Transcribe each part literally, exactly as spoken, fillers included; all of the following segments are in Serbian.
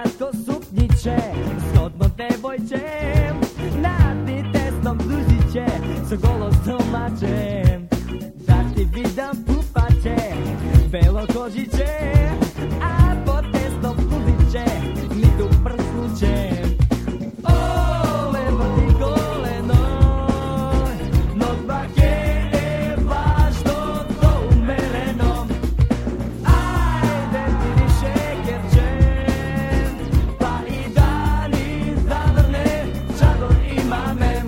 kratko suknjiće, zgodno devojče, nadni tesnom bluziće, sa golo stomačem, da ti vidam pupaće, belo kožiće, a pod tesnom bluziće, mi tu prsnuće. O, levo ti koleno, nog bake je važno to umereno. Ajde vidi šekerče, pa i dani zavrne, čador ima mem.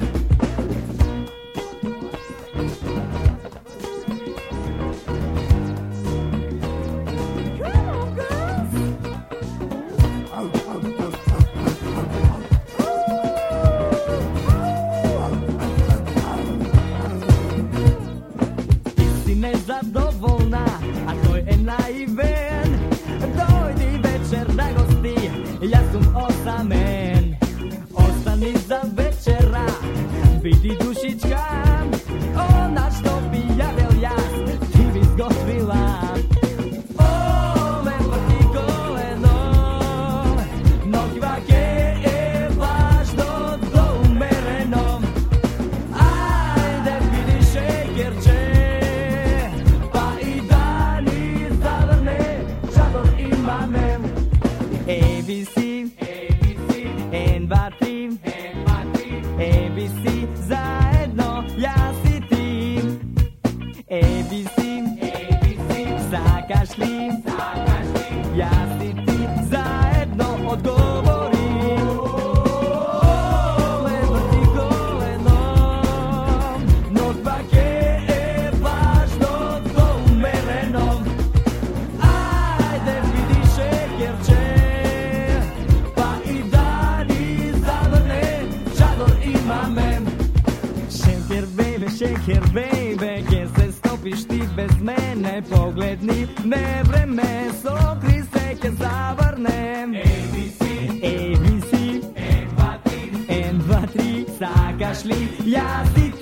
Nezadovoljna, a to je naiven. Dojdi večer da gosti, ja sam osamen. Ostani za večera, vidi dušička, ona što bi ja vel jas, ti bi zgotvila. O, lepo ti koleno, nogi vake je važno do umereno. Ajde vidi šekerče, A B C, N dva tri, A B C, zajedno ja si ti. A B C, zakašli, ja si ti, zajedno odgovori. Levo ti koleno, nog bake je važno to umereno. Ajde vidi šekerče, Shaker baby, shaker baby, gdje se stopiš ti bez mene? Pogledni me vreme, sokri se ke zavrnem. A B C, A B C, N dva tri, N dva tri, sakašli, ja si